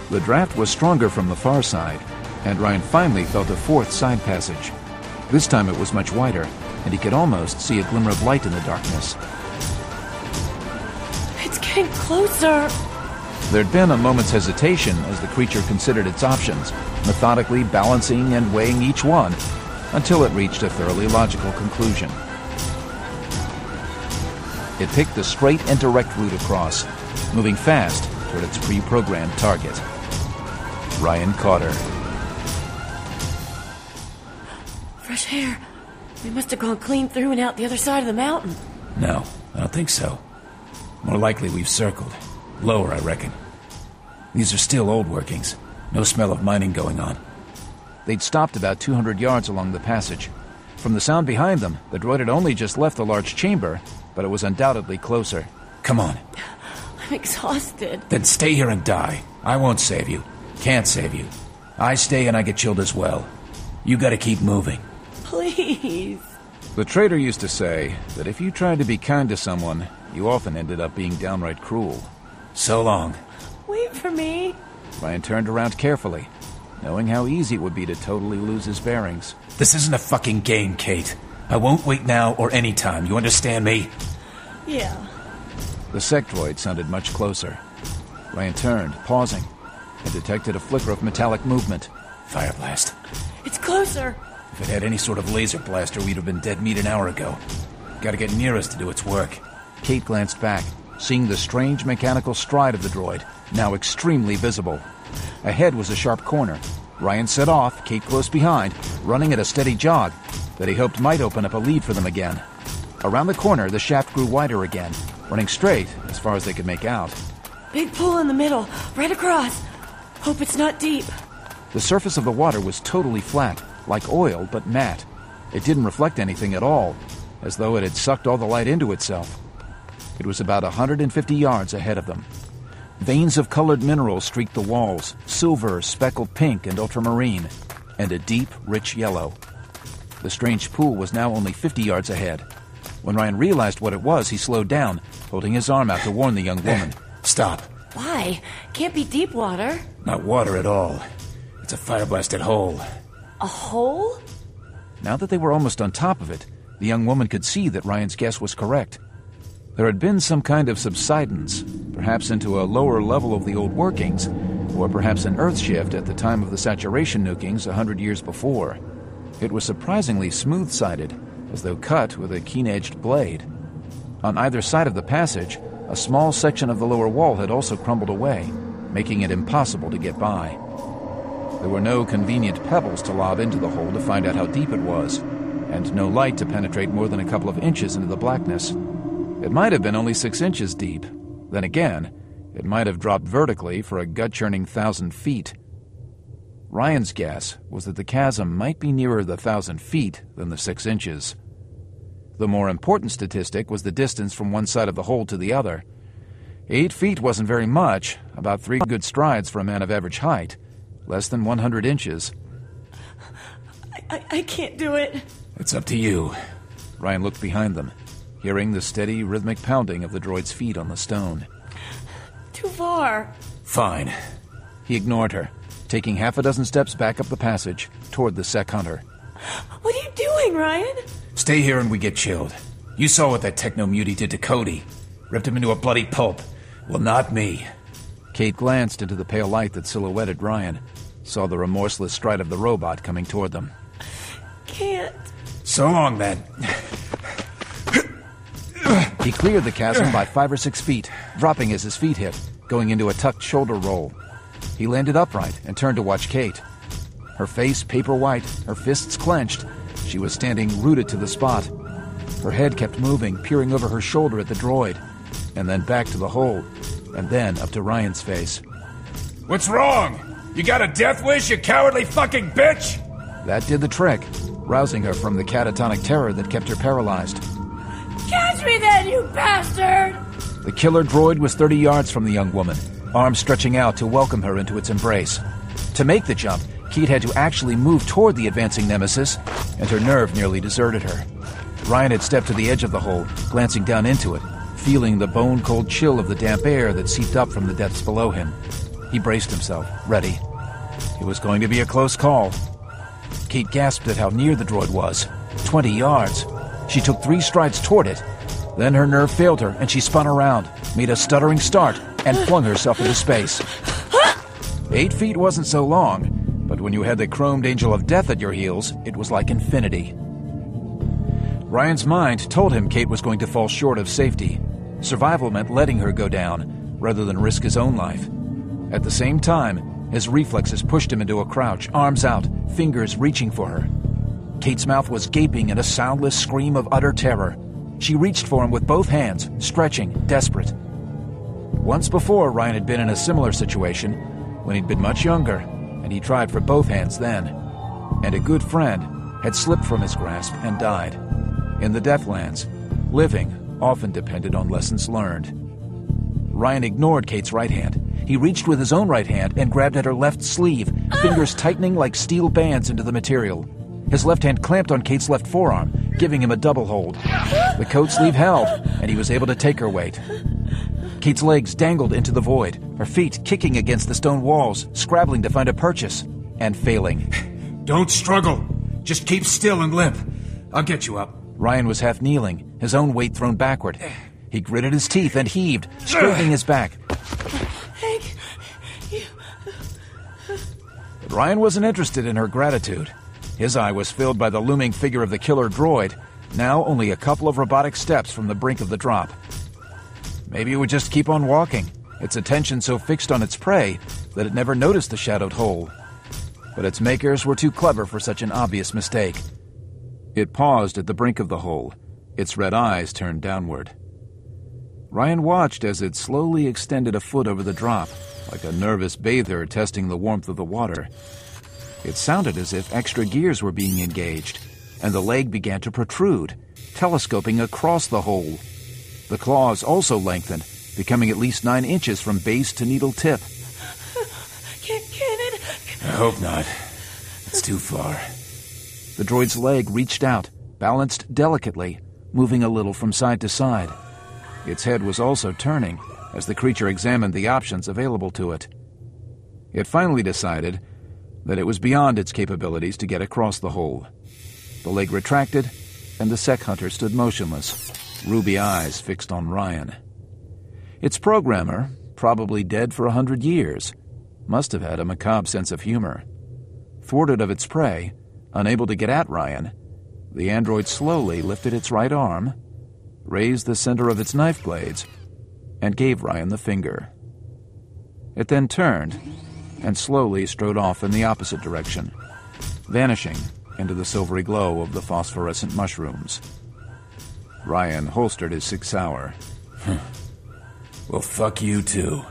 The draft was stronger from the far side, and Ryan finally felt a fourth side passage. This time it was much wider, and he could almost see a glimmer of light in the darkness. It's getting closer. There'd been a moment's hesitation as the creature considered its options, methodically balancing and weighing each one, until it reached a thoroughly logical conclusion. It picked the straight and direct route across, moving fast toward its pre-programmed target. Ryan caught her. Fresh air. We must have gone clean through and out the other side of the mountain. No, I don't think so. More likely we've circled. Lower, I reckon. These are still old workings. No smell of mining going on. They'd stopped about 200 yards along the passage. From the sound behind them, the droid had only just left the large chamber, but it was undoubtedly closer. Come on. I'm exhausted. Then stay here and die. I won't save you. Can't save you. I stay and I get chilled as well. You gotta keep moving. Please. The trader used to say that if you tried to be kind to someone, you often ended up being downright cruel. So long. Wait for me. Ryan turned around carefully, knowing how easy it would be to totally lose his bearings. This isn't a fucking game, Kate. I won't wait now or any time. You understand me? Yeah. The sectoid sounded much closer. Ryan turned, pausing, and detected a flicker of metallic movement. Fire blast. It's closer. If it had any sort of laser blaster, we'd have been dead meat an hour ago. Gotta get near us to do its work. Kate glanced back, seeing the strange mechanical stride of the droid, now extremely visible. Ahead was a sharp corner. Ryan set off, Kate close behind, running at a steady jog that he hoped might open up a lead for them again. Around the corner, the shaft grew wider again, running straight as far as they could make out. Big pool in the middle, right across. Hope it's not deep. The surface of the water was totally flat, like oil, but matte. It didn't reflect anything at all, as though it had sucked all the light into itself. It was about 150 yards ahead of them. Veins of colored minerals streaked the walls, silver, speckled pink, and ultramarine, and a deep, rich yellow. The strange pool was now only 50 yards ahead. When Ryan realized what it was, he slowed down, holding his arm out to warn the young woman. Stop. Why? Can't be deep water. Not water at all. It's a fire-blasted hole. A hole? Now that they were almost on top of it, the young woman could see that Ryan's guess was correct. There had been some kind of subsidence, perhaps into a lower level of the old workings, or perhaps an earth shift at the time of the saturation nukings 100 years before. It was surprisingly smooth-sided, as though cut with a keen-edged blade. On either side of the passage, a small section of the lower wall had also crumbled away, making it impossible to get by. There were no convenient pebbles to lob into the hole to find out how deep it was, and no light to penetrate more than a couple of inches into the blackness. It might have been only 6 inches deep. Then again, it might have dropped vertically for a gut-churning 1,000 feet. Ryan's guess was that the chasm might be nearer the 1,000 feet than the 6 inches. The more important statistic was the distance from one side of the hole to the other. 8 feet wasn't very much, about 3 good strides for a man of average height, less than 100 inches. I can't do it. It's up to you. Ryan looked behind them, hearing the steady, rhythmic pounding of the droid's feet on the stone. Too far. Fine. He ignored her, taking half a dozen steps back up the passage toward the sec hunter. What are you doing, Ryan? Stay here and we get chilled. You saw what that techno-mutie did to Cody. Ripped him into a bloody pulp. Well, not me. Kate glanced into the pale light that silhouetted Ryan, saw the remorseless stride of the robot coming toward them. Can't. So long, then. He cleared the chasm by 5 or 6 feet, dropping as his feet hit, going into a tucked shoulder roll. He landed upright and turned to watch Kate. Her face paper white, her fists clenched. She was standing rooted to the spot. Her head kept moving, peering over her shoulder at the droid, and then back to the hole, and then up to Ryan's face. What's wrong? You got a death wish, you cowardly fucking bitch? That did the trick, rousing her from the catatonic terror that kept her paralyzed. Catch me then, you bastard! The killer droid was 30 yards from the young woman, arms stretching out to welcome her into its embrace. To make the jump, Kate had to actually move toward the advancing nemesis, and her nerve nearly deserted her. Ryan had stepped to the edge of the hole, glancing down into it, feeling the bone-cold chill of the damp air that seeped up from the depths below him. He braced himself, ready. It was going to be a close call. Kate gasped at how near the droid was. 20 yards. She took 3 strides toward it. Then her nerve failed her, and she spun around, made a stuttering start, and flung herself into space. 8 feet wasn't so long, but when you had the chromed angel of death at your heels, it was like infinity. Ryan's mind told him Kate was going to fall short of safety. Survival meant letting her go down, rather than risk his own life. At the same time, his reflexes pushed him into a crouch, arms out, fingers reaching for her. Kate's mouth was gaping in a soundless scream of utter terror. She reached for him with both hands, stretching, desperate. Once before, Ryan had been in a similar situation when he'd been much younger, and he tried for both hands then. And a good friend had slipped from his grasp and died. In the Deathlands, living often depended on lessons learned. Ryan ignored Kate's right hand. He reached with his own right hand and grabbed at her left sleeve, fingers tightening like steel bands into the material. His left hand clamped on Kate's left forearm, giving him a double hold. The coat sleeve held, and he was able to take her weight. Kate's legs dangled into the void, her feet kicking against the stone walls, scrabbling to find a purchase, and failing. Don't struggle. Just keep still and limp. I'll get you up. Ryan was half kneeling, his own weight thrown backward. He gritted his teeth and heaved, straightening his back. Hank, you... But Ryan wasn't interested in her gratitude. His eye was filled by the looming figure of the killer droid, now only a couple of robotic steps from the brink of the drop. Maybe it would just keep on walking, its attention so fixed on its prey that it never noticed the shadowed hole. But its makers were too clever for such an obvious mistake. It paused at the brink of the hole, its red eyes turned downward. Ryan watched as it slowly extended a foot over the drop, like a nervous bather testing the warmth of the water. It sounded as if extra gears were being engaged, and the leg began to protrude, telescoping across the hole. The claws also lengthened, becoming at least 9 inches from base to needle tip. Can it... I hope not. It's too far. The droid's leg reached out, balanced delicately, moving a little from side to side. Its head was also turning as the creature examined the options available to it. It finally decided that it was beyond its capabilities to get across the hole. The leg retracted, and the sec hunter stood motionless, ruby eyes fixed on Ryan. Its programmer, probably dead for 100 years, must have had a macabre sense of humor. Thwarted of its prey, unable to get at Ryan, the android slowly lifted its right arm, raised the center of its knife blades, and gave Ryan the finger. It then turned and slowly strode off in the opposite direction, vanishing into the silvery glow of the phosphorescent mushrooms. Ryan holstered his 6 Sauer. Well, fuck you too.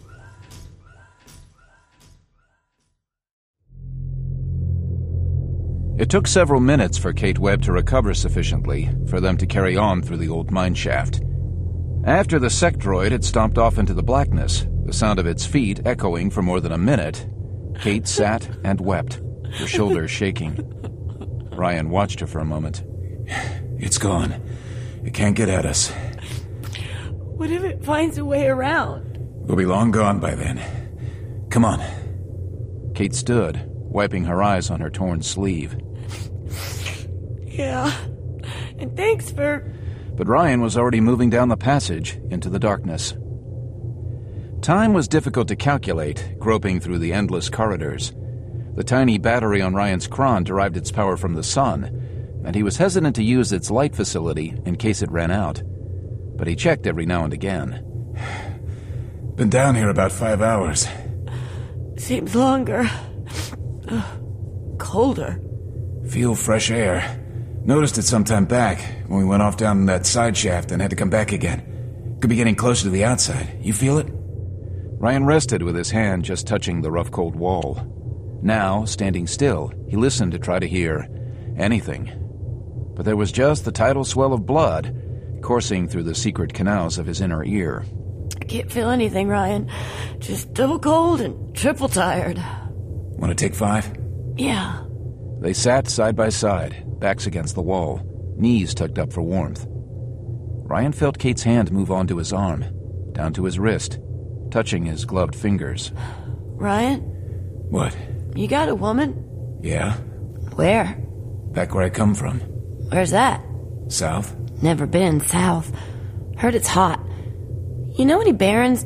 It took several minutes for Kate Webb to recover sufficiently for them to carry on through the old mine shaft. After the sec droid had stomped off into the blackness, the sound of its feet echoing for more than a minute, Kate sat and wept, her shoulders shaking. Ryan watched her for a moment. It's gone. It can't get at us. What if it finds a way around? We'll be long gone by then. Come on. Kate stood, wiping her eyes on her torn sleeve. Yeah. And thanks for... But Ryan was already moving down the passage into the darkness. Time was difficult to calculate, groping through the endless corridors. The tiny battery on Ryan's Kron derived its power from the sun, and he was hesitant to use its light facility in case it ran out. But he checked every now and again. Been down here about 5 hours. Seems longer. Colder. Feel fresh air. Noticed it some time back when we went off down that side shaft and had to come back again. Could be getting closer to the outside. You feel it? Ryan rested with his hand just touching the rough cold wall. Now, standing still, he listened to try to hear anything. But there was just the tidal swell of blood coursing through the secret canals of his inner ear. I can't feel anything, Ryan. Just double cold and triple tired. Want to take 5? Yeah. They sat side by side, backs against the wall, knees tucked up for warmth. Ryan felt Kate's hand move onto his arm, down to his wrist, touching his gloved fingers. Ryan, What? you got a woman? Yeah? Where? Back where I come from. Where's that? South? Never been south. Heard it's hot. You know any barons